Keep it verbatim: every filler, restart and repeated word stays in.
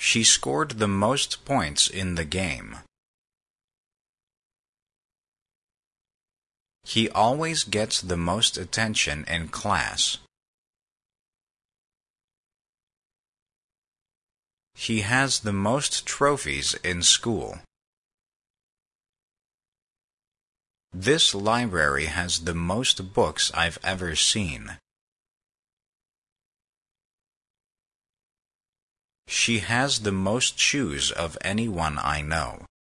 She scored the most points in the game. He always gets the most attention in class. He has the most trophies in school. This library has the most books I've ever seen. She has the most shoes of anyone I know.